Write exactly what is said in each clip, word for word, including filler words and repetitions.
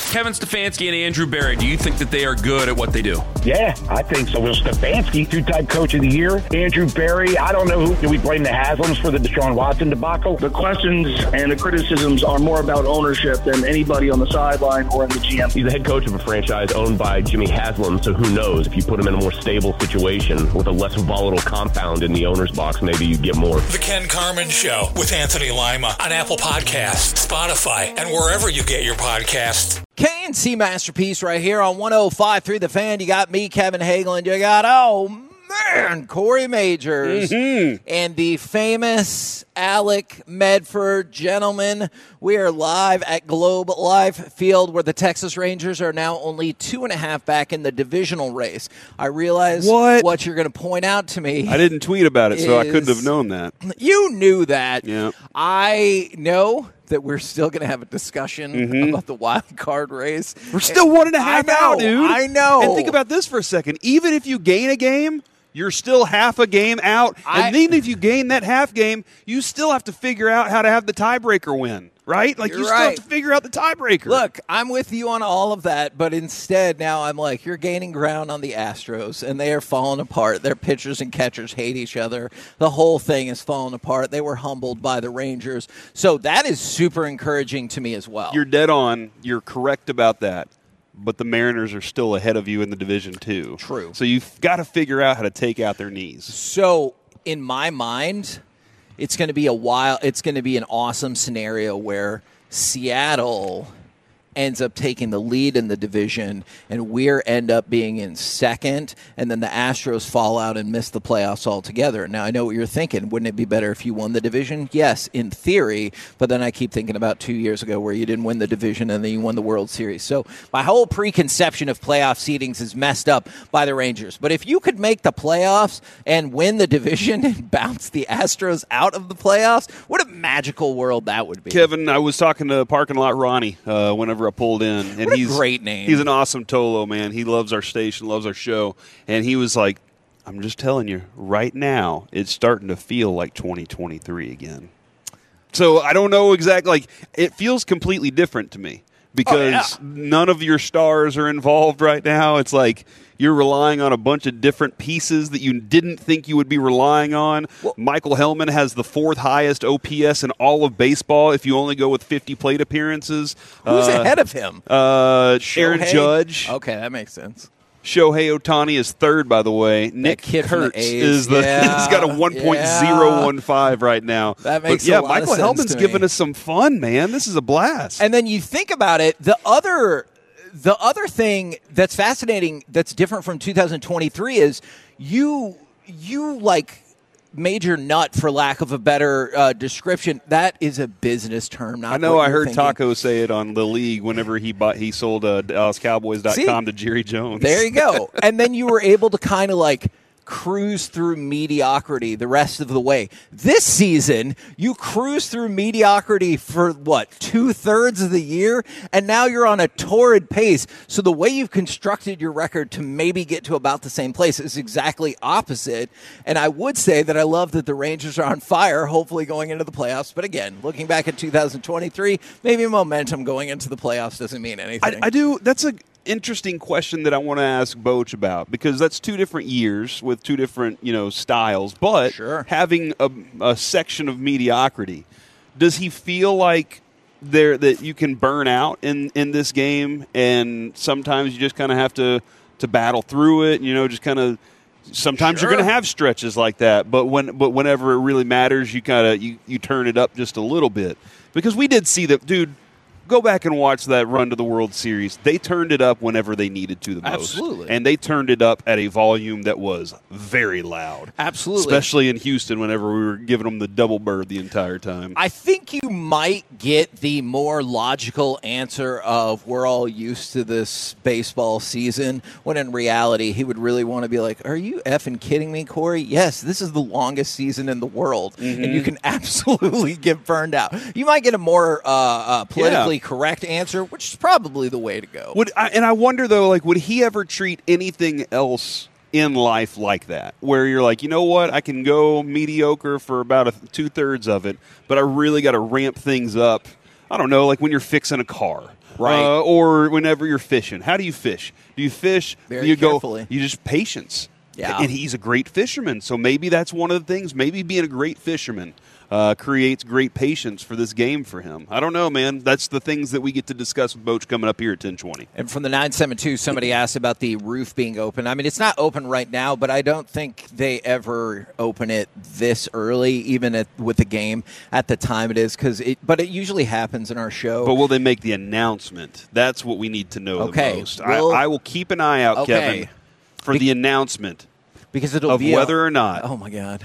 Kevin Stefanski and Andrew Berry, do you think that they are good at what they do? Yeah, I think so. Well, Stefanski, two-time coach of the year. Andrew Berry, I don't know who. Do we blame the Haslams for the Deshaun Watson debacle? The questions and the criticisms are more about ownership than anybody on the sideline or in the G M. He's the head coach of a franchise owned by Jimmy Haslam, so who knows? If you put him in a more stable situation with a less volatile compound in the owner's box, maybe you get more. The Ken Carman Show with Anthony Lima on Apple Podcasts, Spotify, and wherever you get your podcasts. K and C Masterpiece right here on one oh five point three The Fan. You got me, Kevin Hageland. You got, oh, man, Corey Majors. Mm-hmm. And the famous Alec Medford. Gentlemen, we are live at Globe Life Field where the Texas Rangers are now only two and a half back in the divisional race. I realize what, what you're going to point out to me. I didn't tweet about it, is, so I couldn't have known that. You knew that. Yeah. I know that we're still going to have a discussion mm-hmm. about the wild card race. We're still one and a half know, out, dude. I know. And think about this for a second. Even if you gain a game, you're still half a game out. I, and even if you gain that half game, you still have to figure out how to have the tiebreaker win, right? Like, you right. still have to figure out the tiebreaker. Look, I'm with you on all of that, but instead now I'm like, you're gaining ground on the Astros, and they are falling apart. Their pitchers and catchers hate each other. The whole thing is falling apart. They were humbled by the Rangers. So that is super encouraging to me as well. You're dead on. You're correct about that. But the Mariners are still ahead of you in the division, too. True. So you've got to figure out how to take out their knees. So in my mind, it's going to be a wild, it's going to be an awesome scenario where Seattle ends up taking the lead in the division, and we end up being in second, and then the Astros fall out and miss the playoffs altogether. Now, I know what you're thinking. Wouldn't it be better if you won the division? Yes, in theory, but then I keep thinking about two years ago where you didn't win the division and then you won the World Series. So my whole preconception of playoff seedings is messed up by the Rangers. But if you could make the playoffs and win the division and bounce the Astros out of the playoffs, what a magical world that would be. Kevin, I was talking to Parking Lot Ronnie uh, whenever I pulled in. And what a he's, great name. He's an awesome Tolo, man. He loves our station, loves our show. And he was like, I'm just telling you, right now, it's starting to feel like twenty twenty-three again. So I don't know exactly. Like, it feels completely different to me because oh, yeah. none of your stars are involved right now. It's like you're relying on a bunch of different pieces that you didn't think you would be relying on. Well, Michael Hellman has the fourth highest O P S in all of baseball if you only go with fifty plate appearances. Who's uh, ahead of him? Uh, Aaron Shohei? Judge. Okay, that makes sense. Shohei Ohtani is third, by the way. Nick kid from Kurtz the A's. is the Yeah, he's got a one point oh one five right now. That makes but yeah, a lot Michael of sense Hellman's to me. giving us some fun, man. This is a blast. And then you think about it, the other the other thing that's fascinating that's different from two thousand twenty-three is you you like major nut, for lack of a better uh, description. That is a business term. Not I know. what I you're heard thinking. Taco say it on the league whenever he bought he sold uh, Dallas Cowboys dot com to Jerry Jones. There you go. And then you were able to kind of like cruise through mediocrity the rest of the way. This season, you cruise through mediocrity for, what, two-thirds of the year? And now you're on a torrid pace. So the way you've constructed your record to maybe get to about the same place is exactly opposite. And I would say that I love that the Rangers are on fire, hopefully going into the playoffs. But again, looking back at two thousand twenty-three, maybe momentum going into the playoffs doesn't mean anything. I, I do. That's a interesting question that I want to ask Boch about, because that's two different years with two different, you know, styles, but sure. having a, a section of mediocrity, does he feel like there that you can burn out in, in this game, and sometimes you just kind of have to, to battle through it, you know, just kind of sometimes sure. you're going to have stretches like that, but when but whenever it really matters, you kind of you, you turn it up just a little bit, because we did see that, dude. Go back and watch that run to the World Series. They turned it up whenever they needed to the most. Absolutely. And they turned it up at a volume that was very loud. Absolutely. Especially in Houston whenever we were giving them the double bird the entire time. I think you might get the more logical answer of we're all used to this baseball season, when in reality he would really want to be like, are you effing kidding me, Corey? Yes, this is the longest season in the world, mm-hmm. and you can absolutely get burned out. You might get a more uh, uh, politically yeah. correct answer, which is probably the way to go. Would I, and I wonder, though, like, would he ever treat anything else in life like that, where you're like, you know what, I can go mediocre for about a, two-thirds of it, but I really got to ramp things up. I don't know, like when you're fixing a car Right. Uh, or whenever you're fishing. How do you fish? Do you fish? Very you carefully. go. You just patience. Yeah. And he's a great fisherman, so maybe that's one of the things. Maybe being a great fisherman uh, creates great patience for this game for him. I don't know, man. That's the things that we get to discuss with Boach coming up here at ten twenty. And from the nine seven two, somebody asked about the roof being open. I mean, it's not open right now, but I don't think they ever open it this early, even at, with the game at the time it is. Cause it, but it usually happens in our show. But will they make the announcement? That's what we need to know Okay. the most. Well- I, I will keep an eye out, Okay. Kevin, for the announcement because it'll of be whether a, or not Oh my God.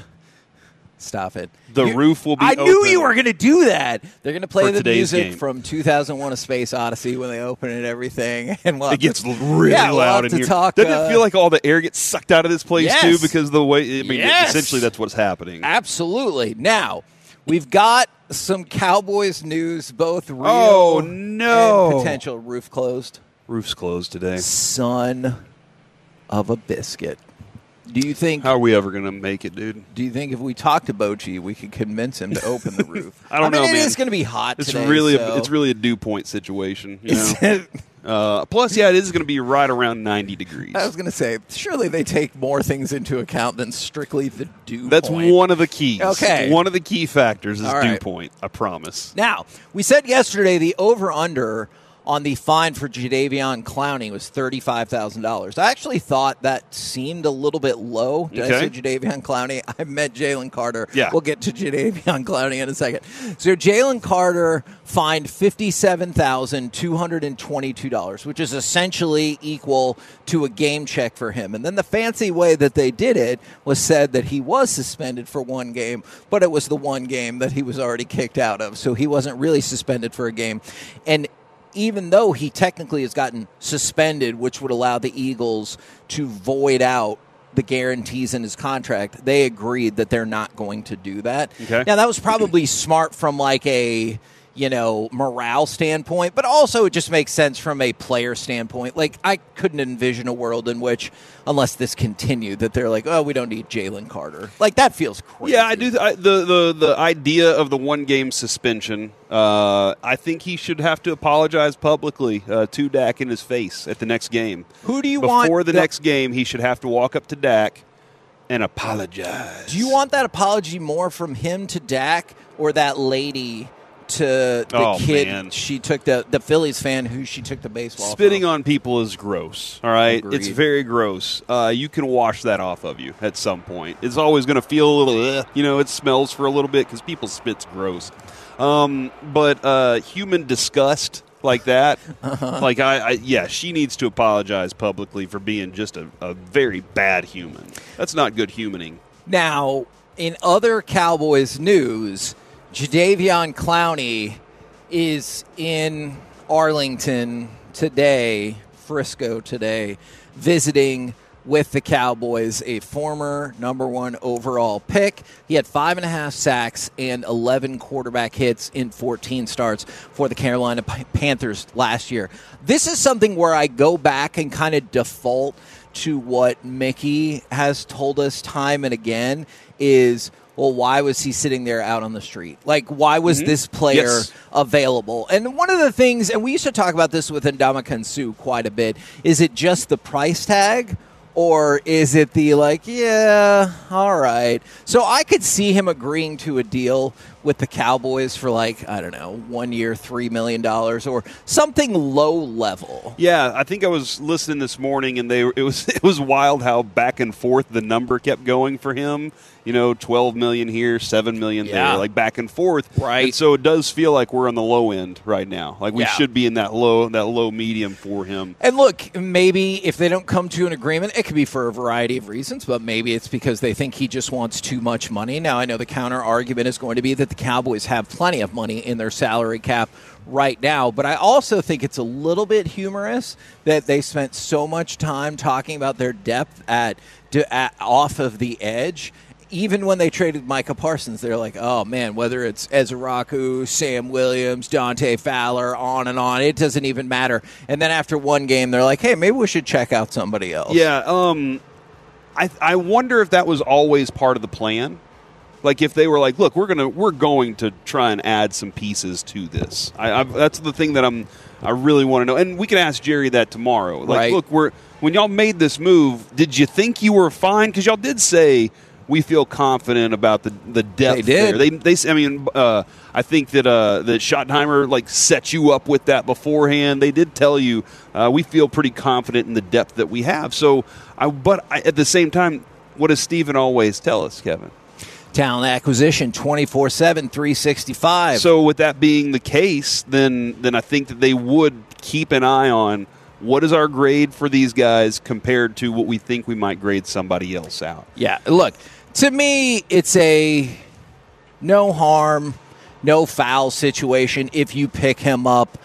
Stop it. the You- roof will be I open. knew you were going to do that. They're going to play For the today's music game. from two thousand one: A Space Odyssey when they open it and everything. And we'll It have gets to- really yeah, we'll loud have in to here. talk, Doesn't uh, it feel like all the air gets sucked out of this place Yes. too? Because of the way, I mean, Yes. essentially that's what's happening. Absolutely. Now, we've got some Cowboys news, both real Oh, no. and potential. Roof closed. Roof's closed today. Son of a biscuit. Do you think? How are we ever going to make it, dude? Do you think if we talk to Bochy, we could convince him to open the roof? I don't mean, know, It man. is going to be hot It's today. really, so- a, it's really a dew point situation. You Is know? it- uh, plus, yeah, it is going to be right around ninety degrees. I was going to say, surely they take more things into account than strictly the dew That's point. one of the keys. Okay. One of the key factors is All dew right. point. I promise. Now, we said yesterday the over-under on the fine for Jadeveon Clowney was thirty-five thousand dollars. I actually thought that seemed a little bit low. Did I say Okay. Jadeveon Clowney? I meant Jalen Carter. Yeah. We'll get to Jadeveon Clowney in a second. So Jalen Carter fined fifty-seven thousand two hundred twenty-two dollars, which is essentially equal to a game check for him. And then the fancy way that they did it was said that he was suspended for one game, but it was the one game that he was already kicked out of. So he wasn't really suspended for a game. And even though he technically has gotten suspended, which would allow the Eagles to void out the guarantees in his contract, they agreed that they're not going to do that. Okay. Now, that was probably smart from like a, you know, morale standpoint, but also it just makes sense from a player standpoint. Like, I couldn't envision a world in which, unless this continued, that they're like, oh, we don't need Jalen Carter. Like, that feels crazy. Yeah, I do. Th- I, the the the idea of the one game suspension. Uh, I think he should have to apologize publicly uh, to Dak in his face at the next game. Who do you Before want Before the the- next game, he should have to walk up to Dak and apologize. Do you want that apology more from him to Dak or that lady to the Oh, kid man. she took the the Phillies fan who she took the baseball Spitting from? on people is gross, all right? Agreed. It's very gross. Uh, you can wash that off of you at some point. It's always going to feel a little, ugh, you know, it smells for a little bit because people's spit's gross. Um, but uh, human disgust like that, Uh-huh. like, I, I, yeah, she needs to apologize publicly for being just a, a very bad human. That's not good humaning. Now, in other Cowboys news, Jadeveon Clowney is in Arlington today, Frisco today, visiting with the Cowboys, a former number one overall pick. He had five and a half sacks and eleven quarterback hits in fourteen starts for the Carolina Panthers last year. This is something where I go back and kind of default to what Mickey has told us time and again is, well, why was he sitting there out on the street? Like, why was Mm-hmm. this player Yes. available? And one of the things, and we used to talk about this with Ndamukong Suh quite a bit, is it just the price tag? Or is it the, like, yeah, all right. So I could see him agreeing to a deal with the Cowboys for, like, I don't know, one year, three million dollars or something low level. Yeah, I think I was listening this morning, and they it was it was wild how back and forth the number kept going for him. You know, twelve million here, seven million Yeah. there, like back and forth. Right. And so it does feel like we're on the low end right now. Like we Yeah. should be in that low that low medium for him. And look, maybe if they don't come to an agreement, it could be for a variety of reasons, but maybe it's because they think he just wants too much money. Now, I know the counter argument is going to be that the Cowboys have plenty of money in their salary cap right now, but I also think it's a little bit humorous that they spent so much time talking about their depth at, at off of the edge. Even when they traded Micah Parsons, they're like, oh, man, whether it's Ezraku, Sam Williams, Dante Fowler, on and on, it doesn't even matter. And then after one game, they're like, hey, maybe we should check out somebody else. Yeah, um, I I wonder if that was always part of the plan. Like if they were like, look, we're gonna we're going to try and add some pieces to this. I, I that's the thing that I'm I really want to know. And we can ask Jerry that tomorrow. Like, right. look, we're when y'all made this move, did you think you were fine? Because y'all did say we feel confident about the, the depth they did. there. They, they, I mean, uh, I think that uh, that Schottenheimer like set you up with that beforehand. They did tell you uh, we feel pretty confident in the depth that we have. So, I, but I, at the same time, what does Steven always tell us, Kevin? Talent acquisition twenty-four seven, three sixty-five. So with that being the case, then then I think that they would keep an eye on what is our grade for these guys compared to what we think we might grade somebody else out. Yeah, look, to me, it's a no harm, no foul situation if you pick him up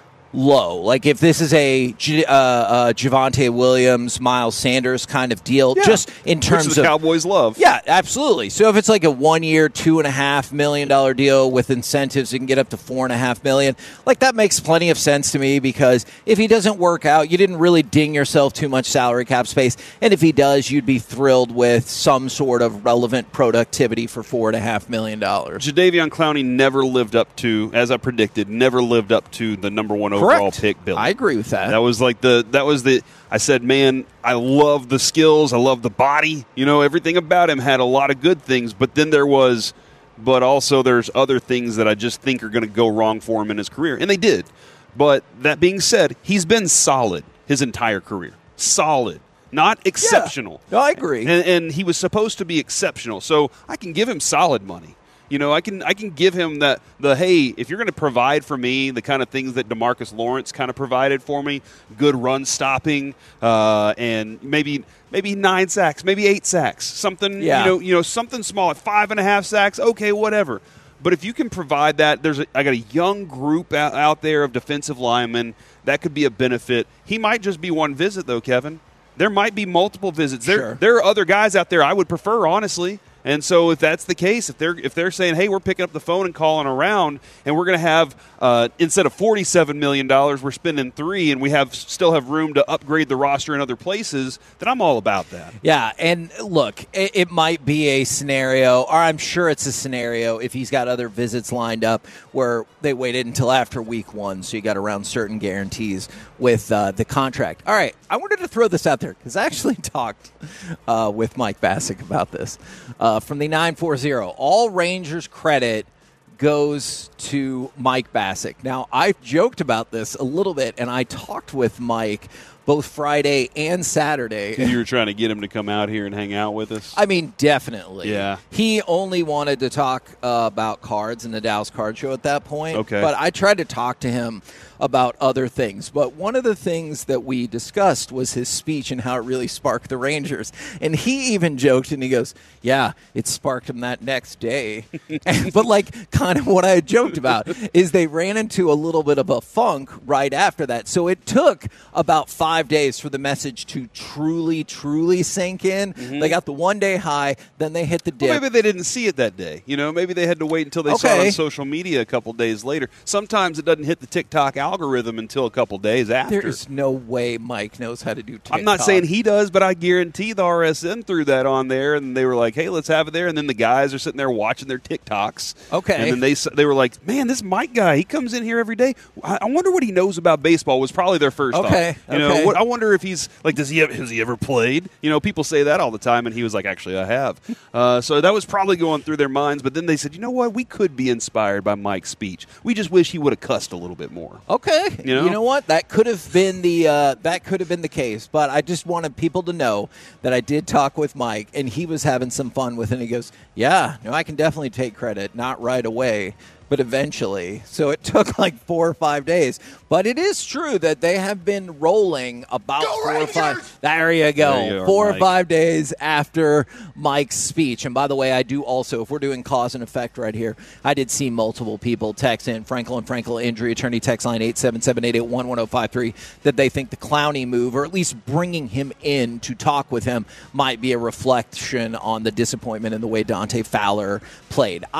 low. Like if this is a uh, uh, Javonte Williams, Miles Sanders kind of deal, Yeah. just in terms Which the of Cowboys love. Yeah, absolutely. So if it's like a one-year, two and a half million dollar deal with incentives, you can get up to four and a half million. Like that makes plenty of sense to me because if he doesn't work out, you didn't really ding yourself too much salary cap space, and if he does, you'd be thrilled with some sort of relevant productivity for four and a half million dollars. Jadeveon Clowney never lived up to, as I predicted, never lived up to the number one overall Correct. pick bill. I agree with that. That was like the that was the I said, man, I love the skills, I love the body. You know, everything about him had a lot of good things, but then there was but also there's other things that I just think are going to go wrong for him in his career. And they did. But that being said, he's been solid his entire career. Solid. Not exceptional. Yeah. No, I agree. And, and he was supposed to be exceptional. So I can give him solid money. You know, I can I can give him that the hey, if you're going to provide for me the kind of things that DeMarcus Lawrence kind of provided for me, good run stopping, uh, and maybe maybe nine sacks, maybe eight sacks, something Yeah. you know you know something small at five and a half sacks, okay, whatever. But if you can provide that, there's a, I got a young group out, out there of defensive linemen that could be a benefit. He might just be one visit though, Kevin. There might be multiple visits. There Sure. there are other guys out there I would prefer, honestly. And so if that's the case, if they're if they're saying, hey, we're picking up the phone and calling around, and we're going to have uh, instead of forty-seven million dollars, we're spending three, and we have still have room to upgrade the roster in other places, then I'm all about that. Yeah, and look, it, it might be a scenario, or I'm sure it's a scenario if he's got other visits lined up where they waited until after week one, so you got around certain guarantees with uh, the contract. All right, I wanted to throw this out there because I actually talked uh, with Mike Bassick about this. Uh, from the nine forty, all Rangers credit goes to Mike Bassick. Now, I've joked about this a little bit, and I talked with Mike both Friday and Saturday. You were trying to get him to come out here and hang out with us? I mean, definitely. Yeah. He only wanted to talk uh, about cards and the Dallas Card Show at that point. Okay. But I tried to talk to him about other things. But one of the things that we discussed was his speech and how it really sparked the Rangers. And he even joked, and he goes, yeah, it sparked him that next day. and, but, like, kind of what I had joked about is they ran into a little bit of a funk right after that. So it took about five days for the message to truly, truly sink in. Mm-hmm. They got the one-day high, then they hit the dip. Well, maybe they didn't see it that day. You know, maybe they had to wait until they saw it Okay. on social media a couple days later. Sometimes it doesn't hit the TikTok algorithm until a couple days after. There is no way Mike knows how to do TikTok. I'm not saying he does, but I guarantee the R S N threw that on there, and they were like, hey, let's have it there. And then the guys are sitting there watching their TikToks. Okay. And then they they were like, man, this Mike guy, he comes in here every day. I, I wonder what he knows about baseball was probably their first Okay, thought. You okay. know, what, I wonder if he's, like, does he have, has he ever played? You know, people say that all the time, and he was like, actually, I have. Uh, so that was probably going through their minds, but then they said, you know what, we could be inspired by Mike's speech. We just wish he would have cussed a little bit more. Okay, You know? you know what? That could have been the uh, that could have been the case. But I just wanted people to know that I did talk with Mike, and he was having some fun with it. And he goes, "Yeah, no, I can definitely take credit, not right away, but eventually." So it took like four or five days. But it is true that they have been rolling about Go four Rangers! or five. There you go, There you are, four Mike. or five days after Mike's speech. And by the way, I do also, if we're doing cause and effect right here, I did see multiple people text in Frankel and Frankel injury attorney text line eight seven seven, eight eight one, one oh five three that they think the Clowney move, or at least bringing him in to talk with him, might be a reflection on the disappointment in the way Dante Fowler played. I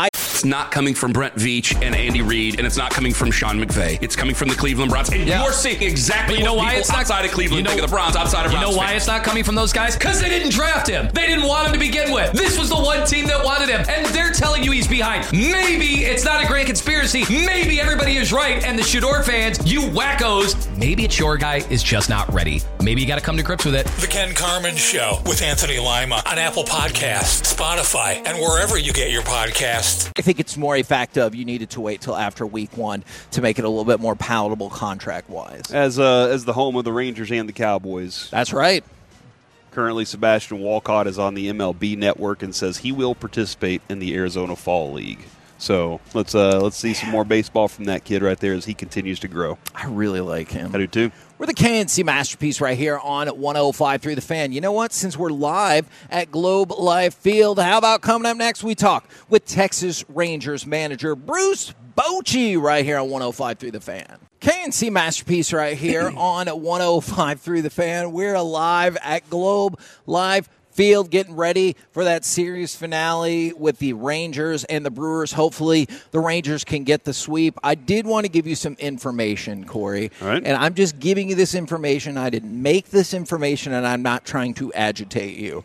it's not coming from Brent Veach and Andy Reid, and it's not coming from Sean McVay. It's coming from the Cleveland Browns. And yeah. you're seeing exactly you know what why people it's not, outside of Cleveland you know, think of the Browns, outside of You Browns know why fans. it's not coming from those guys? Because they didn't draft him. They didn't want him to begin with. This was the one team that wanted him, and they're telling you he's behind. Maybe it's not a grand conspiracy. Maybe everybody is right, and the Shador fans, you wackos, maybe it's your guy is just not ready. Maybe you got to come to grips with it. The Ken Carman Show with Anthony Lima on Apple Podcasts, Spotify, and wherever you get your podcasts. I think it's more a fact of you needed to wait till after week one to make it a little bit more palatable contract-wise. As uh, as the home of the Rangers and the Cowboys. That's right. Currently, Sebastian Walcott is on the M L B network and says he will participate in the Arizona Fall League. So let's uh, let's see some more baseball from that kid right there as he continues to grow. I really like him. I do too. We're the K N C Masterpiece right here on one oh five point three The Fan. You know what? Since we're live at Globe Life Field, how about coming up next we talk with Texas Rangers manager Bruce Bochy right here on one oh five point three The Fan. K N C Masterpiece right here on one oh five point three The Fan. We're live at Globe Life Field, getting ready for that series finale with the Rangers and the Brewers. Hopefully, the Rangers can get the sweep. I did want to give you some information, Corey. All right. And I'm just giving you this information. I didn't make this information, and I'm not trying to agitate you.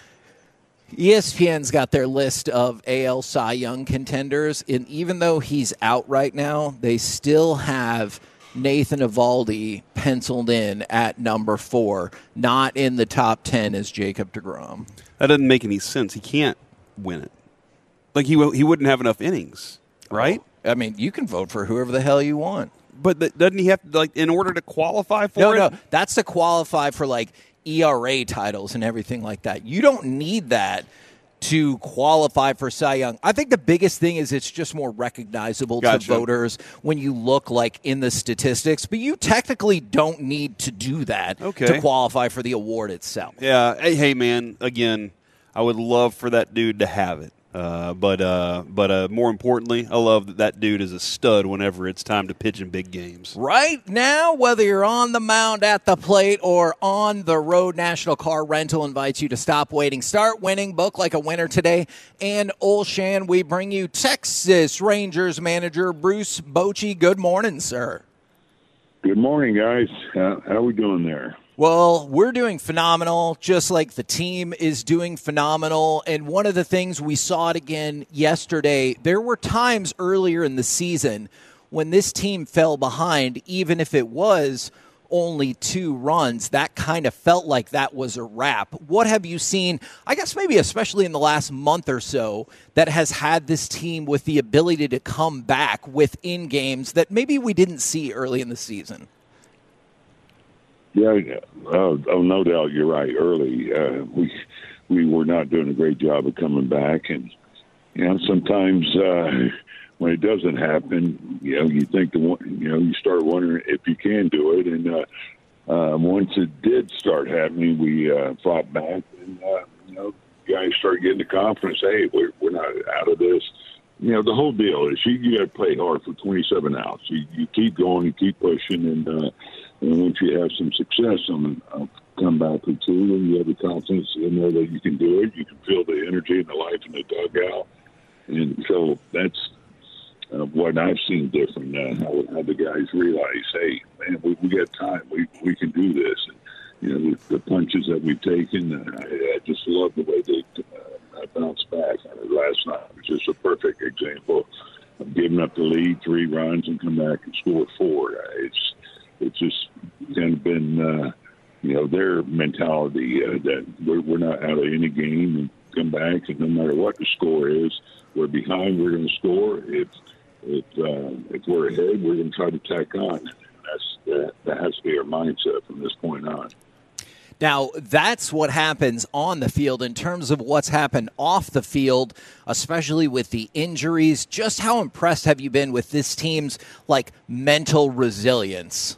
E S P N's got their list of A L Cy Young contenders, and even though he's out right now, they still have Nathan Eovaldi penciled in at number four, not in the top ten as Jacob deGrom. That doesn't make any sense. He can't win it. Like, he he wouldn't have enough innings, right? Oh, I mean, you can vote for whoever the hell you want. But the, doesn't he have to, like, in order to qualify for no, it? No, no. That's to qualify for, like, E R A titles and everything like that. You don't need that to qualify for Cy Young. I think the biggest thing is it's just more recognizable gotcha. to voters when you look like in the statistics, but you technically don't need to do that okay. to qualify for the award itself. Yeah. Hey, hey, man, again, I would love for that dude to have it. Uh, but uh, but uh, more importantly, I love that that dude is a stud whenever it's time to pitch in big games. Right now, whether you're on the mound at the plate or on the road, National Car Rental invites you to stop waiting. Start winning. Book like a winner today. And Olshan, we bring you Texas Rangers manager Bruce Bochy. Good morning, sir. Good morning, guys. How, how are we doing there? Well, we're doing phenomenal, just like the team is doing phenomenal. And one of the things we saw it again yesterday, there were times earlier in the season when this team fell behind, even if it was only two runs. That kind of felt like that was a wrap. What have you seen, I guess maybe especially in the last month or so, that has had this team with the ability to come back within games that maybe we didn't see early in the season? Yeah, uh, oh, no doubt you're right. Early, uh, we we were not doing a great job of coming back, and you know sometimes uh, when it doesn't happen, you know you think the you know you start wondering if you can do it, and uh, uh, once it did start happening, we uh, fought back, and uh, you know guys started getting the confidence. Hey, we're we're not out of this. You know the whole deal is you, you got to play hard for twenty-seven outs. You you keep going, you keep pushing, and. Uh, And once you have some success on a comeback or two, and you have the confidence in there that you can do it, you can feel the energy and the life in the dugout. And so that's uh, what I've seen different now, how, how the guys realize, hey, man, we, we got time. We we can do this. And, you know, the, the punches that we've taken, uh, I, I just love the way they uh, bounced back. I mean, last night was just a perfect example of giving up the lead, three runs, and come back and score four. Uh, it's It's just kind of been, uh, you know, their mentality uh, that we're, we're not out of any game and come back, and no matter what the score is, we're behind, we're going to score. If if, uh, if we're ahead, we're going to try to tack on. That's that, that has to be our mindset from this point on. Now, that's what happens on the field. In terms of what's happened off the field, especially with the injuries. Just how impressed have you been with this team's, like, mental resilience?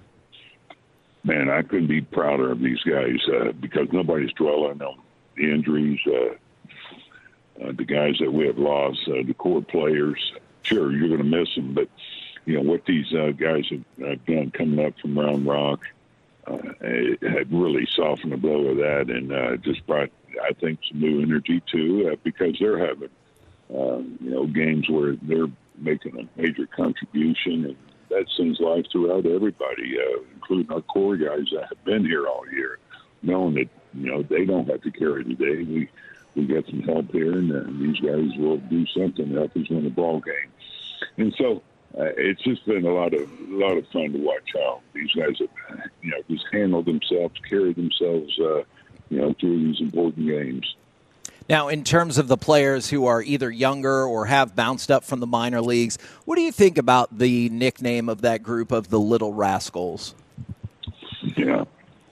Man, I couldn't be prouder of these guys uh, because nobody's dwelling on the injuries, uh, uh, the guys that we have lost, uh, the core players. Sure, you're going to miss them, but, you know, what these uh, guys have, have done coming up from Round Rock, Uh, it had really softened the blow of that, and uh, just brought, I think, some new energy too, uh, because they're having uh, you know, games where they're making a major contribution, and that sends life throughout everybody, uh, including our core guys that have been here all year, knowing that, you know, they don't have to carry the day. We we got some help here, and uh, these guys will do something to help us win the ball game. And so uh, it's just been a lot of a lot of fun to watch how these guys have, you know, just handled themselves, carried themselves, uh, you know, through these important games. Now, in terms of the players who are either younger or have bounced up from the minor leagues, what do you think about the nickname of that group of the Little Rascals? Yeah.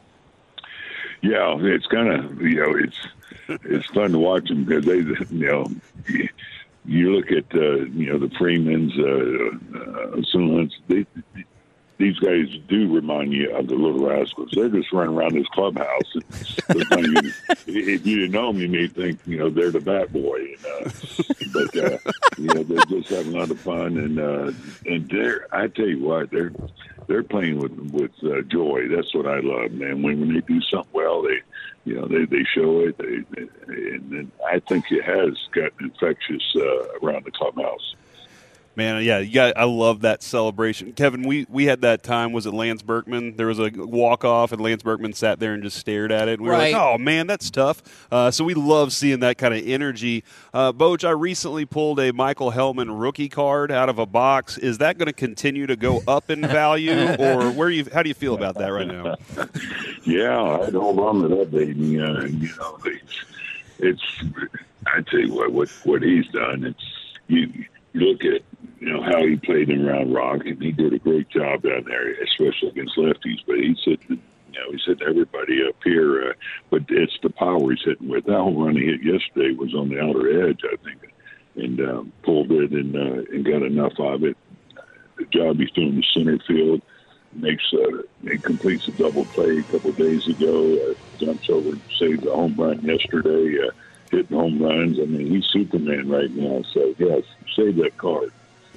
Yeah, it's kind of, you know, it's it's fun to watch them because they, you know, you look at, uh, you know, the Freemans, uh, uh, Sullins, they, these guys do remind you of the Little Rascals. They're just running around this clubhouse. And even, if you didn't know them, you may think, you know, they're the bat boy. And, uh, but, uh, you know, they're just having a lot of fun. And, uh, and they're, I tell you what, they're they're playing with with uh, joy. That's what I love, man. When, when they do something well, they, you know, they, they show it. They, they, and, and I think it has gotten infectious uh, around the clubhouse. Man, yeah, you got, I love that celebration. Kevin, we, we had that time, was it Lance Berkman? There was a walk-off, and Lance Berkman sat there and just stared at it. And we right. were like, oh, man, that's tough. Uh, so we love seeing that kind of energy. Uh, Boach, I recently pulled a Michael Hellman rookie card out of a box. Is that going to continue to go up in value, or where you? How do you feel about that right now? Yeah, I'd hold on to that baby. Uh, you know, it's, I tell you what, what, what he's done, it's, you, you look at, you know, how he played in Round Rock, and he did a great job down there, especially against lefties. But he's hitting, you know, he's hitting everybody up here. Uh, but it's the power he's hitting with. That home run he hit yesterday was on the outer edge, I think, and um, pulled it and uh, and got enough of it. The job he's doing in the center field makes uh, he completes a double play a couple of days ago. Uh, jumps over and saved the home run yesterday. Uh, hitting home runs. I mean, he's Superman right now. So yes, save that card.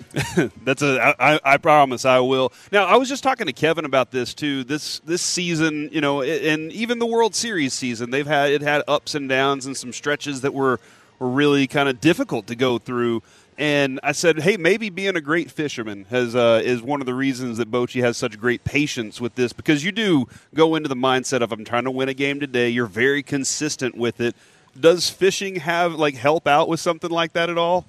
That's a. I, I promise I will. Now, I was just talking to Kevin about this too. This this season, you know, and even the World Series season, they've had it had ups and downs and some stretches that were were really kind of difficult to go through. And I said, hey, maybe being a great fisherman has uh, is one of the reasons that Bochy has such great patience with this, because you do go into the mindset of, I'm trying to win a game today. You're very consistent with it. Does fishing have like help out with something like that at all?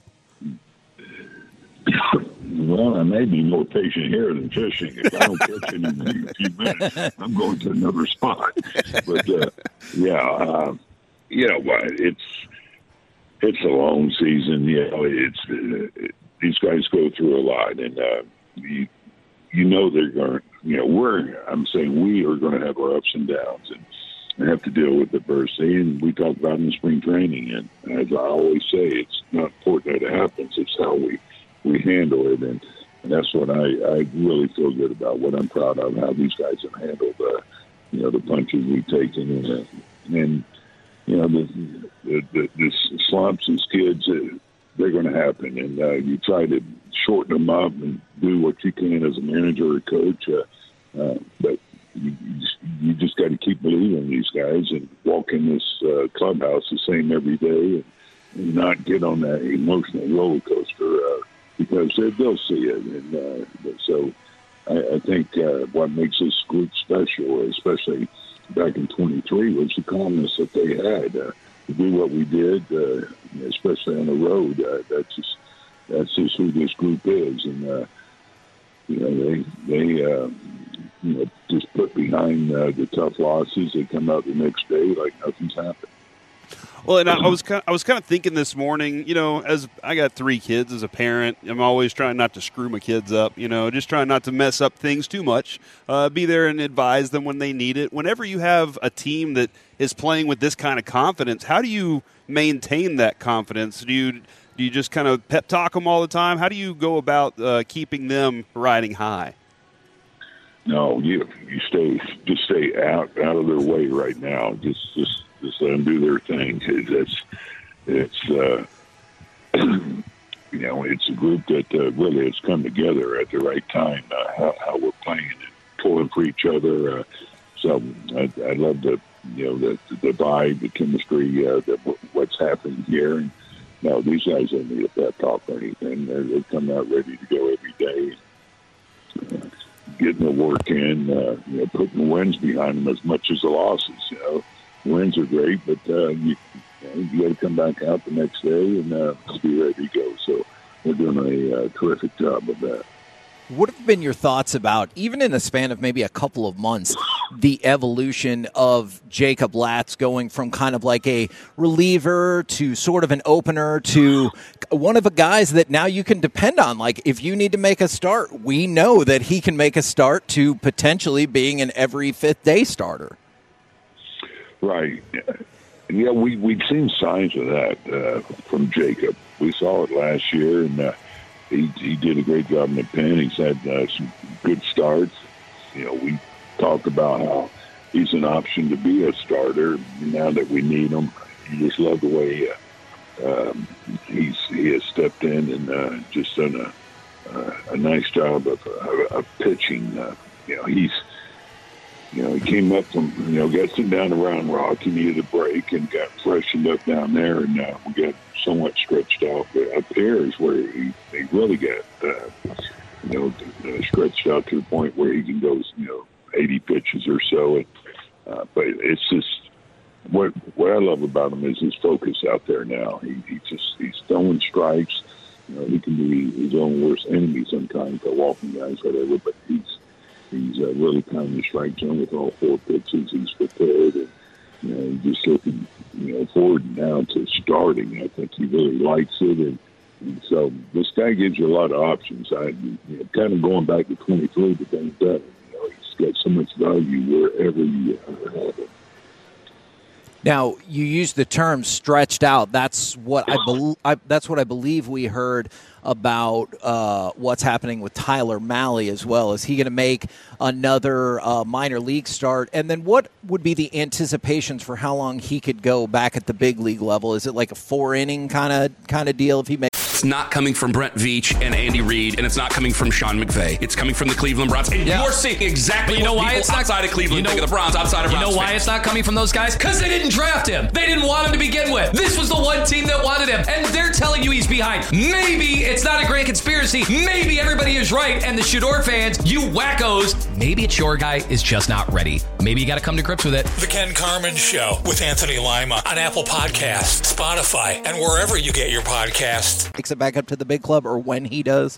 Well, I may be more patient here than fishing. If I don't catch it in a few minutes, I'm going to another spot. But, uh, yeah, uh, you know, it's it's a long season. You know, it's uh, it, these guys go through a lot, and uh, you you know they're going. You know, we're I'm saying we are going to have our ups and downs, and have to deal with adversity. And we talk about in spring training, and as I always say, it's not important that it happens; it's how we. we handle it, and, and that's what I, I really feel good about, what I'm proud of, how these guys have handled, uh, you know, the punches we've taken, and, uh, and you know, the, the, the, the slumps as kids, uh, they're going to happen, and uh, you try to shorten them up and do what you can as a manager or coach, uh, uh, but you, you just, you just got to keep believing in these guys and walk in this uh, clubhouse the same every day, and, and not get on that emotional roller coaster, uh, because they'll see it. And uh, so I, I think uh, what makes this group special, especially back in twenty-three, was the calmness that they had uh, to do what we did, uh, especially on the road. Uh, that's just that's just who this group is. And, uh, you know, they, they uh, you know, just put behind uh, the tough losses. They come out the next day like nothing's happened. Well, and I, I was kind of, I was kind of thinking this morning, you know, as I got three kids as a parent, I'm always trying not to screw my kids up, you know, just trying not to mess up things too much. Uh, be there and advise them when they need it. Whenever you have a team that is playing with this kind of confidence, how do you maintain that confidence? Do you do you just kind of pep talk them all the time? How do you go about uh, keeping them riding high? No, you you stay just stay out out of their way right now. Just just. Just let them do their thing. It's, it's uh, you know, it's a group that uh, really has come together at the right time. Uh, how, how we're playing and pulling for each other. Uh, so I, I love the, you know, the, the vibe, the chemistry, uh, the, what's happening here, and no, these guys don't need a pep talk or anything. They're, they come out ready to go every day, uh, getting the work in, uh, you know, putting the wins behind them as much as the losses. You know, wins are great, but uh, you, you, know, you got to come back out the next day and uh, be ready to go. So we're doing a uh, terrific job of that. What have been your thoughts about, even in the span of maybe a couple of months, the evolution of Jacob Latz going from kind of like a reliever to sort of an opener to one of the guys that now you can depend on? Like, if you need to make a start, we know that he can make a start to potentially being an every fifth day starter. Right. Yeah, we, we've seen signs of that uh, from Jacob. We saw it last year, and uh, He, he did a great job in the pen. He's had uh, some good starts. You know, we talked about how he's an option to be a starter now that we need him. You just love the way uh, um, he's he has stepped in and uh, just done a uh, a nice job of, uh, of pitching. Uh, you know, he's you know he came up from you know got sent down to Round Rock. He needed a break and got freshened up down there, and uh, we got somewhat stretched out. But up there is where he, he really got, uh, you know, uh, stretched out to the point where he can go, you know, eighty pitches or so. And, uh, but it's just what what I love about him is his focus out there now. He, he just he's throwing strikes. You know, he can be his own worst enemy sometimes by walking guys, whatever. But he's he's uh, really pounding the strike zone with all four pitches. He's prepared and. You know, just looking, you know, forward now to starting. I think he really likes it, and, and so this guy gives you a lot of options. I, you know, kind of going back to twenty-three, but then better. You know, he's got so much value wherever you have him. Now, you used the term "stretched out." That's what I, be- I that's what I believe we heard about uh, what's happening with Tyler Mahle as well. Is he going to make another uh, minor league start? And then what would be the anticipations for how long he could go back at the big league level? Is it like a four inning kind of kind of deal if he makes? It's not coming from Brent Veach and Andy Reid, and it's not coming from Sean McVay. It's coming from the Cleveland Browns. And yeah. you're seeing exactly you know what why people it's not, outside of Cleveland you know, think of the Browns, outside of You Browns know why fans. it's not coming from those guys? Because they didn't draft him. They didn't want him to begin with. This was the one team that wanted him, and they're telling you he's behind. Maybe it's not a grand conspiracy. Maybe everybody is right, and the Shador fans, you wackos, maybe it's your guy is just not ready. Maybe you got to come to grips with it. The Ken Carman Show with Anthony Lima on Apple Podcasts, Spotify, and wherever you get your podcasts. Takes it back up to the big club, or when he does?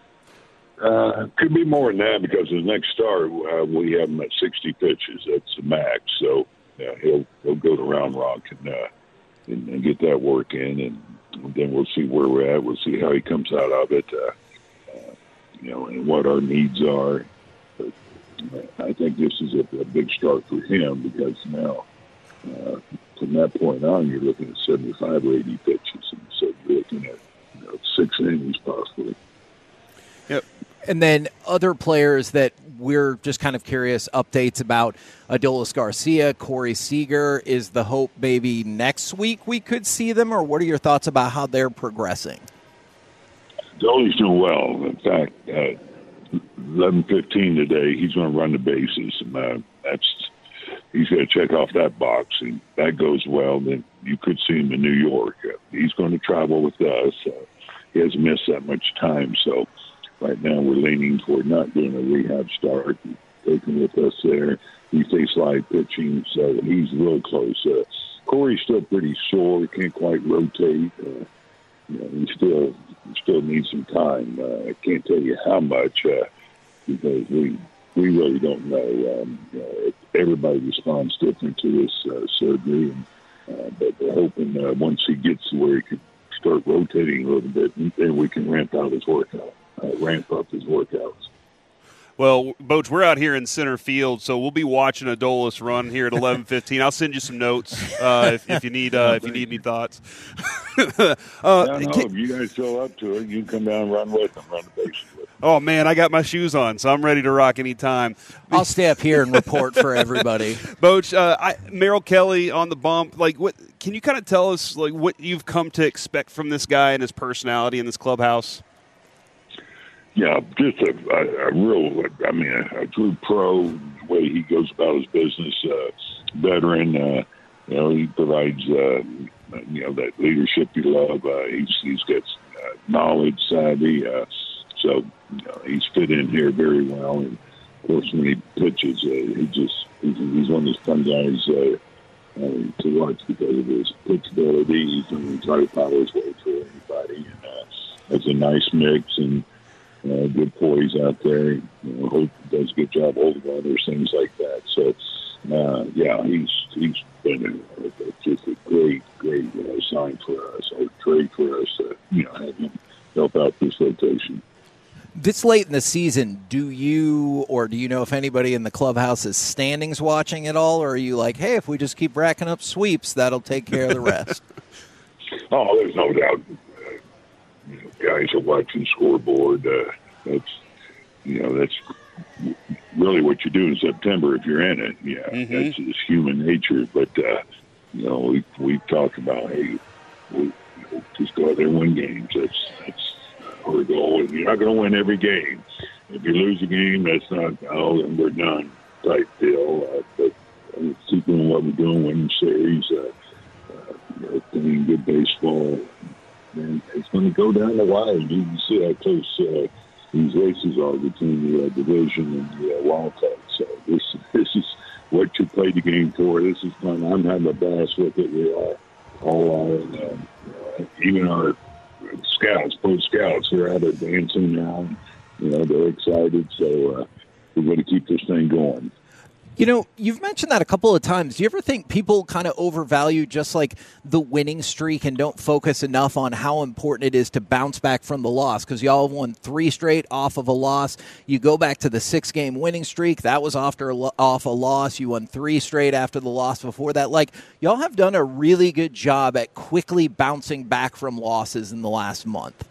Uh, could be more than that because his next start, uh, we have him at sixty pitches. That's the max. So uh, he'll he'll go to Round Rock and, uh, and and get that work in, and then we'll see where we're at. We'll see how he comes out of it, uh, uh, you know, and what our needs are. But I think this is a, a big start for him because now, uh, from that point on, you're looking at seventy-five or eighty pitches, and so you're looking at you know, six innings possibly. Yep. And then other players that we're just kind of curious updates about: Adolis Garcia, Corey Seager. Is the hope maybe next week we could see them, or what are your thoughts about how they're progressing? Adolis doing well. In fact, uh, eleven fifteen today, he's going to run the bases. And, uh, that's he's going to check off that box, and that goes well. Then you could see him in New York. Uh, he's going to travel with us. Uh, he hasn't missed that much time, so. Right now, we're leaning toward not doing a rehab start, taking with us there. He faced live pitching, so he's real close. Uh, Corey still pretty sore; he can't quite rotate. Uh, you know, he still he still needs some time. Uh, I can't tell you how much uh, because we we really don't know. Um, you know everybody responds different to this uh, surgery, and, uh, but we're hoping uh, once he gets to where he can start rotating a little bit, then we can ramp out his workout. Uh, ramp up his workouts. Well, Boach, we're out here in center field, so we'll be watching Adolis run here at eleven fifteen. I'll send you some notes uh, if, if you need uh, if you need any thoughts. uh, no, no, if you guys show up to it, you can come down and run with them, run the bases with them. Oh, man, I got my shoes on, so I'm ready to rock anytime. I'll stay up here and report for everybody. Boach, uh, I, Merrill Kelly on the bump. Like, what? Can you kind of tell us like what you've come to expect from this guy and his personality in this clubhouse? Yeah, just a, a, a real, I mean, a, a true pro, the way he goes about his business, uh, veteran, uh, you know, he provides uh, you know, that leadership you love. Uh, he's he's got uh, knowledge, savvy. Uh, so you know, he's fit in here very well. And of course, when he pitches, uh, he just he's, he's one of those fun guys uh, uh, to watch because of his pitchability. He's going to try to power his way through anybody. And uh, that's a nice mix and uh, good poise out there. You know, Hope does a good job holding runners, things like that. So. Uh, yeah, he's he's been a, a, just a great, great you know, sign for us, a trade for us to you know have him help out this rotation. This late in the season, do you or do you know if anybody in the clubhouse is standings watching at all, or are you like, hey, if we just keep racking up sweeps, that'll take care of the rest? Oh, there's no doubt. Uh, you know, guys are watching scoreboard. Uh, that's you know that's. really what you do in September if you're in it. Yeah, mm-hmm. That's just human nature. But, uh, you know, we we talk about, hey, we, you know, just go out there and win games. That's, that's our goal. And you're not going to win every game. If you lose a game, that's not, oh, then we're done type deal. Uh, but uh, keep doing what we're doing, winning series, uh, uh, you know, playing good baseball. And it's going to go down the wire. You can see how close uh, these races are between the uh, division and the uh, wild card. So this this is what you play the game for. This is fun. I'm having a blast with it. We are all are. And, uh, uh, even our scouts, pro scouts, are out advancing now. You know, they're excited. So uh, we're going to keep this thing going. You know, you've mentioned that a couple of times. Do you ever think people kind of overvalue just like the winning streak and don't focus enough on how important it is to bounce back from the loss? Because y'all have won three straight off of a loss. You go back to the six-game winning streak. That was after a, off a loss. You won three straight after the loss before that. Like, y'all have done a really good job at quickly bouncing back from losses in the last month.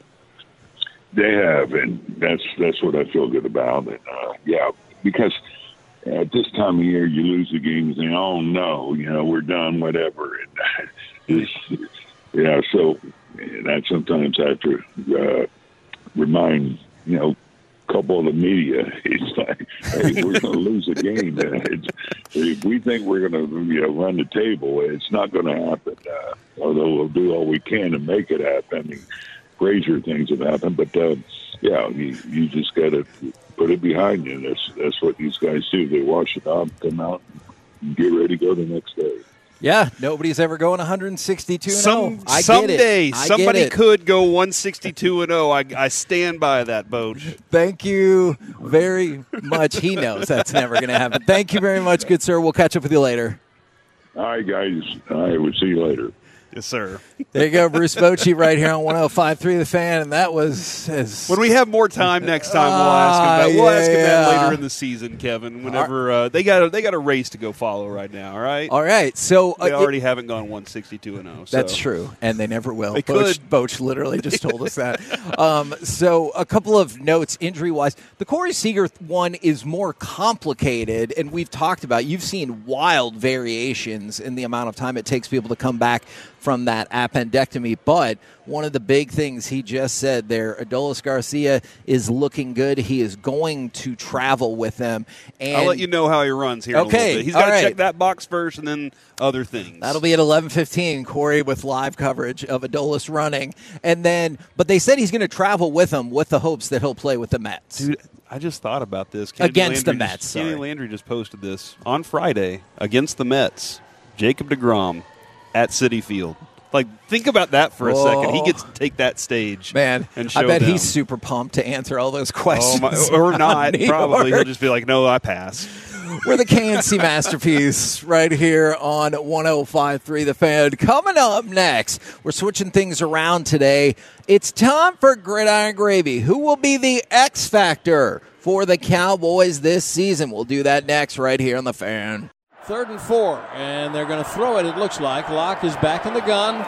They have, and that's that's what I feel good about. And, uh, yeah, because – at this time of year, you lose the game and think, oh, no, you know, we're done, whatever. And it's, yeah, so that sometimes I have to uh, remind, you know, a couple of the media, it's like, hey, we're going to lose a game. It's, if we think we're going to, you know, run the table, it's not going to happen, uh, although we'll do all we can to make it happen. I mean, crazier things have happened, but, uh, yeah, you, you just got to put it behind you. That's that's what these guys do. They wash it off, come out, and get ready to go the next day. Yeah, nobody's ever going one sixty-two and Some, oh. I someday get it. I somebody get it. could go one sixty-two and oh. I, I stand by that, Boach. Thank you very much. He knows that's never going to happen. Thank you very much, good sir. We'll catch up with you later. All right, guys. I will see you later. Yes, sir. There you go, Bruce Bochy right here on one oh five point three The Fan, and that was as when we have more time next time. We'll ask him that. We'll yeah, ask him that yeah. later in the season, Kevin. Whenever uh, they got a, they got a race to go follow right now. All right. All right. So they uh, already it, haven't gone one sixty-two and oh. So. That's true, and they never will. They Boach, could. Boach literally just told us that. Um, so a couple of notes injury wise. The Corey Seager one is more complicated, and we've talked about. You've seen wild variations in the amount of time it takes people to come back from that appendectomy, but one of the big things he just said there, Adolis Garcia is looking good. He is going to travel with them. And I'll let you know how he runs here okay, in a little bit. He's got to right. check that box first and then other things. That'll be at eleven fifteen, Corey, with live coverage of Adolis running. And then, but they said he's going to travel with them with the hopes that he'll play with the Mets. Dude, I just thought about this. Kennedy Against Landry the Mets, Just, sorry. Kenny Landry just posted this on Friday against the Mets. Jacob deGrom at Citi Field. Like, think about that for a Whoa. second. He gets to take that stage. Man, and show I bet them. he's super pumped to answer all those questions. Oh my, or not, probably. He'll just be like, no, I pass. We're the K N C Masterpiece right here on one oh five point three The Fan. Coming up next, we're switching things around today. It's time for Gridiron Gravy. Who will be the X Factor for the Cowboys this season? We'll do that next right here on The Fan. Third and four, and they're going to throw it, it looks like. Locke is back in the gun.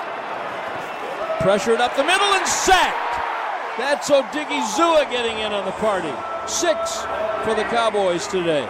Pressured up the middle and sacked. That's Odigizua getting in on the party. Six for the Cowboys today.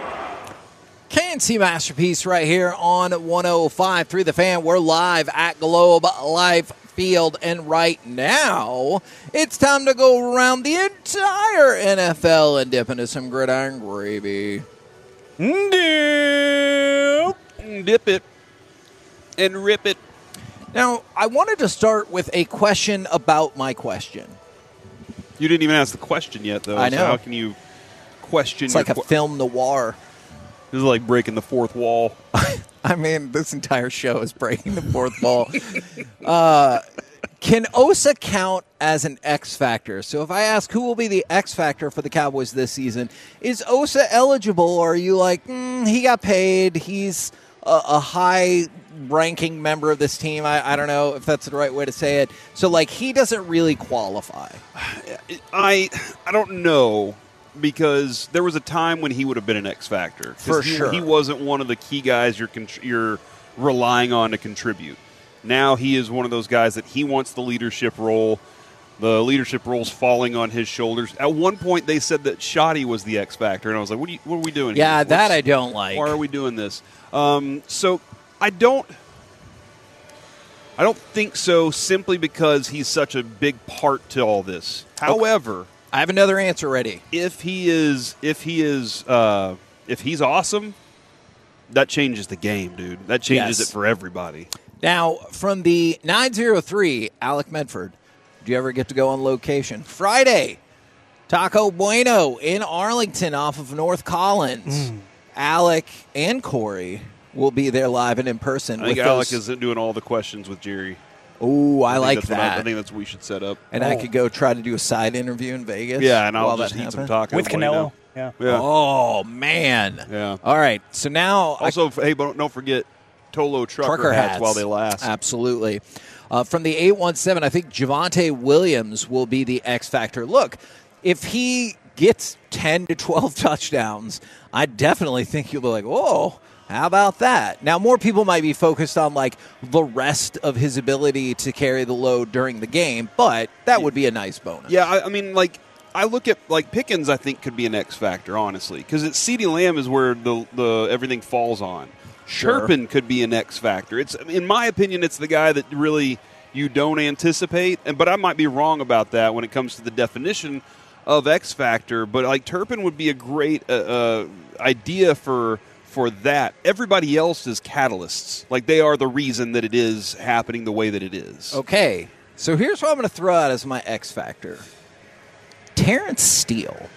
K N C Masterpiece right here on one oh five point three The Fan. We're live at Globe Life Field, and right now it's time to go around the entire N F L and dip into some Gridiron Gravy. Dip, dip it, and rip it. Now, I wanted to start with a question about my question. You didn't even ask the question yet, though. I know. So how can you question? It's like your a qu- film noir. This is like breaking the fourth wall. I mean, this entire show is breaking the fourth wall. Uh, can Osa count as an X factor? So if I ask who will be the X factor for the Cowboys this season, is Osa eligible, or are you like, mm, he got paid, he's a, a high-ranking member of this team? I, I don't know if that's the right way to say it. So, like, he doesn't really qualify. I I don't know, because there was a time when he would have been an X factor. For he, sure. He wasn't one of the key guys you're contr- you're relying on to contribute. Now he is one of those guys that he wants the leadership role. The leadership role's falling on his shoulders. At one point, they said that Shoddy was the X factor, and I was like, "What are, you, what are we doing here? Yeah, that What's- I don't like. Why are we doing this?" Um, so I don't, I don't think so. Simply because he's such a big part to all this. However, I have another answer ready. If he is, if he is, uh, if he's awesome, that changes the game, dude. That changes Yes. it for everybody. Now, from the nine oh three, Alec Medford, do you ever get to go on location? Friday, Taco Bueno in Arlington off of North Collins. Mm. Alec and Corey will be there live and in person. I think with Alec those. is doing all the questions with Jerry. Ooh, I, think like that's what I, that. I think that's what we should set up. and I could go try to do a side interview in Vegas. Yeah, and I'll while just that eat some happens. tacos With while you Canelo. know. Yeah. Yeah. Oh, man. Yeah. All right, so now I Also, hey, but don't forget Tolo trucker, trucker hats, hats while they last. Absolutely. Uh, from the eight one seven, I think Javonte Williams will be the X factor. Look, if he gets ten to twelve touchdowns, I definitely think you'll be like, whoa, how about that? Now, more people might be focused on like the rest of his ability to carry the load during the game, but that would be a nice bonus. Yeah, I, I mean, like, I look at, like, Pickens, I think, could be an X factor, honestly, because it's CeeDee Lamb is where the, the everything falls on. Sure. Turpin could be an X factor. It's, in my opinion, it's the guy that really you don't anticipate, and but I might be wrong about that when it comes to the definition of X factor. But like Turpin would be a great uh, uh, idea for for that. Everybody else is catalysts. Like they are the reason that it is happening the way that it is. Okay, so here's what I'm going to throw out as my X factor. Terrence Steele.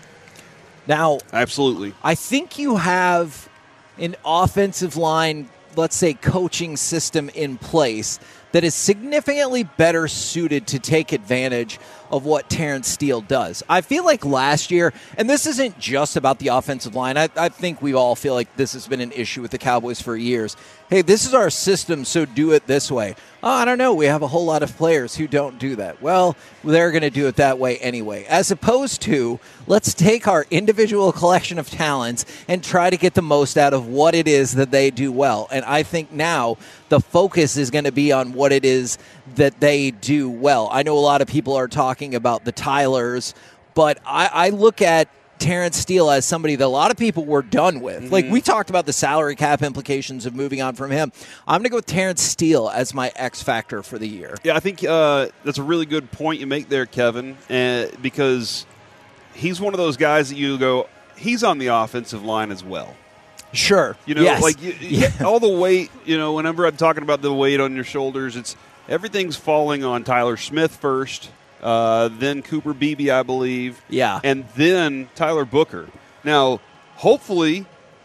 Now, absolutely, I think you have an offensive line, let's say, coaching system in place that is significantly better suited to take advantage of what Terrence Steele does. I feel like last year, and this isn't just about the offensive line, I, I think we all feel like this has been an issue with the Cowboys for years. Hey, this is our system, so do it this way. Oh, I don't know. We have a whole lot of players who don't do that. Well, they're going to do it that way anyway. As opposed to, let's take our individual collection of talents and try to get the most out of what it is that they do well. And I think now the focus is going to be on what it is that they do well. I know a lot of people are talking about the Tylers, but I, I look at Terrence Steele as somebody that a lot of people were done with. Mm-hmm. Like, we talked about the salary cap implications of moving on from him. I'm going to go with Terrence Steele as my X factor for the year. Yeah, I think uh, that's a really good point you make there, Kevin, uh, because he's one of those guys that you go, he's on the offensive line as well. Sure. You know, yes. like you, yeah. all the weight, you know, whenever I'm talking about the weight on your shoulders, it's everything's falling on Tyler Smith first. Uh, then Cooper Beebe, I believe. Yeah. And then Tyler Booker. Now, hopefully,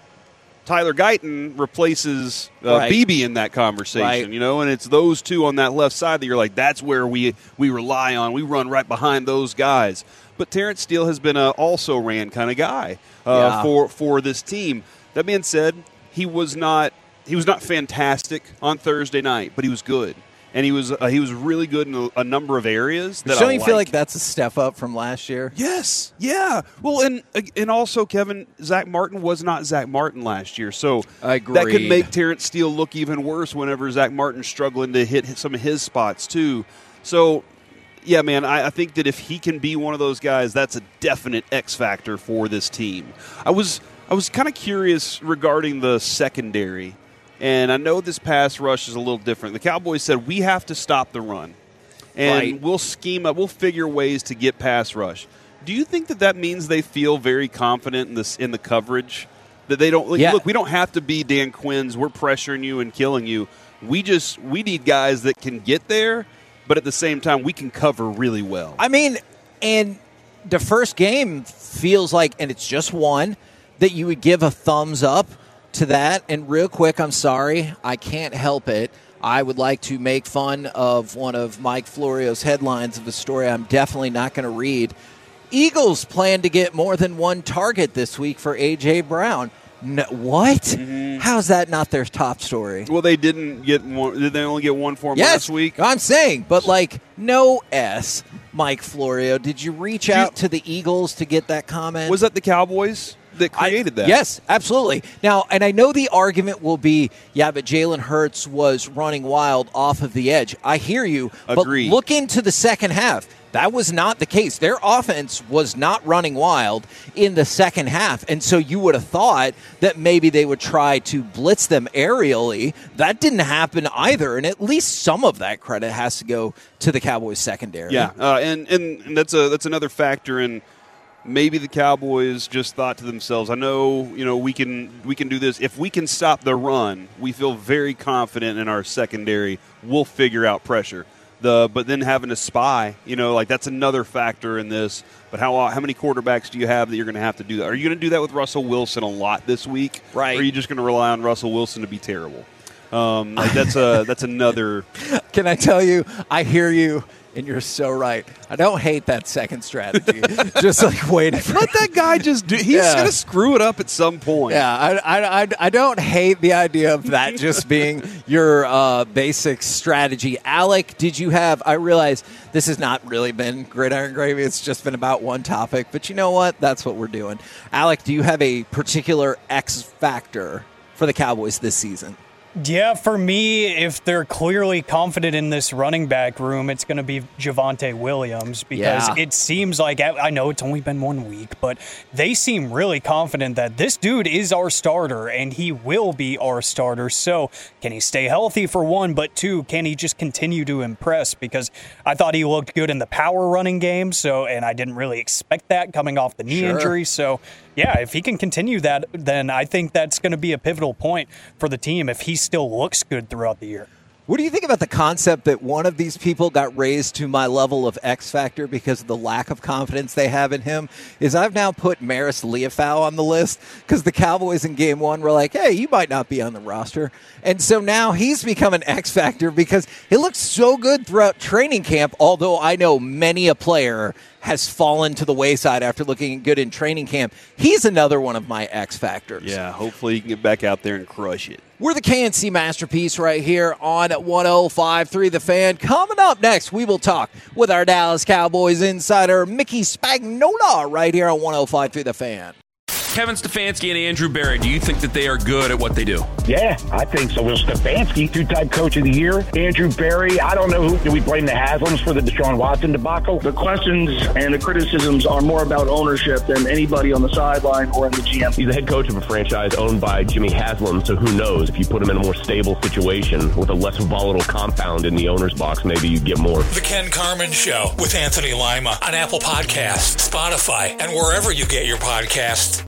Tyler Guyton replaces uh, right. Beebe in that conversation, right. you know, and it's those two on that left side that you're like, that's where we, we rely on. We run right behind those guys. But Terrence Steele has been a also-ran kind of guy uh, yeah. for, for this team. That being said, he was not he was not fantastic on Thursday night, but he was good. And he was uh, he was really good in a, a number of areas. That Don't I you like. feel like that's a step up from last year? Yes, yeah. Well, and and also, Kevin, Zach Martin was not Zach Martin last year, so Agreed. that could make Terrence Steele look even worse whenever Zach Martin's struggling to hit some of his spots too. So, yeah, man, I, I think that if he can be one of those guys, that's a definite X factor for this team. I was I was kind of curious regarding the secondary. And I know this pass rush is a little different. The Cowboys said we have to stop the run, and right. we'll scheme up. We'll figure ways to get pass rush. Do you think that that means they feel very confident in this in the coverage That they don't like, Yeah. look. We don't have to be Dan Quinn's. We're pressuring you and killing you. We just we need guys that can get there, but at the same time we can cover really well. I mean, and the first game feels like, and it's just one, that you would give a thumbs up to that. And real quick, I'm sorry, I can't help it. I would like to make fun of one of Mike Florio's headlines of a story I'm definitely not going to read. Eagles plan to get more than one target this week for A J. Brown. No, what? Mm-hmm. How's that not their top story? Well, they didn't get one. Did they only get one for him yes, last week? I'm saying, but like, no S, Mike Florio. Did you reach Did out you, to the Eagles to get that comment? Was that the Cowboys that created I, that? Yes, absolutely. Now, and I know the argument will be, yeah, but Jalen Hurts was running wild off of the edge. I hear you. Agreed. But look into the second half. That was not the case. Their offense was not running wild in the second half. And so you would have thought that maybe they would try to blitz them aerially. That didn't happen either. And at least some of that credit has to go to the Cowboys secondary. Yeah, uh, and, and, and that's a that's another factor in maybe the Cowboys just thought to themselves, I know, you know, we can we can do this. If we can stop the run, we feel very confident in our secondary. We'll figure out pressure. The, but then having to spy, you know, like that's another factor in this. But how how many quarterbacks do you have that you're going to have to do that? Are you going to do that with Russell Wilson a lot this week? Right. Or are you just going to rely on Russell Wilson to be terrible? Um, like that's a that's another. Can I tell you? I hear you, and you're so right. I don't hate that second strategy. Just like waiting for let that guy just do. He's Yeah. going to screw it up at some point. Yeah, I, I, I, I don't hate the idea of that just being your uh, basic strategy. Alec, did you have, I realize this has not really been Gridiron Gravy. It's just been about one topic. But you know what? That's what we're doing. Alec, do you have a particular X factor for the Cowboys this season? Yeah, for me, if they're clearly confident in this running back room, it's going to be Javonte Williams because Yeah. it seems like, I know it's only been one week, but they seem really confident that this dude is our starter and he will be our starter. So can he stay healthy for one, but two, can he just continue to impress? Because I thought he looked good in the power running game, so and I didn't really expect that coming off the knee Sure. injury. So yeah, if he can continue that, then I think that's going to be a pivotal point for the team if he still looks good throughout the year. What do you think about the concept that one of these people got raised to my level of X factor because of the lack of confidence they have in him? Is I've now put Maris Leafau on the list because the Cowboys in game one were like, hey, you might not be on the roster. And so now he's become an X factor because he looks so good throughout training camp, although I know many a player has fallen to the wayside after looking good in training camp. He's another one of my X factors. Yeah, hopefully you can get back out there and crush it. We're the K N C Masterpiece right here on one oh five point three The Fan. Coming up next, we will talk with our Dallas Cowboys insider, Mickey Spagnola, right here on one oh five point three The Fan. Kevin Stefanski and Andrew Berry, do you think that they are good at what they do? Yeah, I think so. Will Stefanski, two-time coach of the year. Andrew Berry, I don't know who. Do we blame the Haslams for the Deshaun Watson debacle? The questions and the criticisms are more about ownership than anybody on the sideline or in the G M. He's the head coach of a franchise owned by Jimmy Haslam, so who knows? If you put him in a more stable situation with a less volatile compound in the owner's box, maybe you get more. The Ken Carman Show with Anthony Lima on Apple Podcasts, Spotify, and wherever you get your podcasts.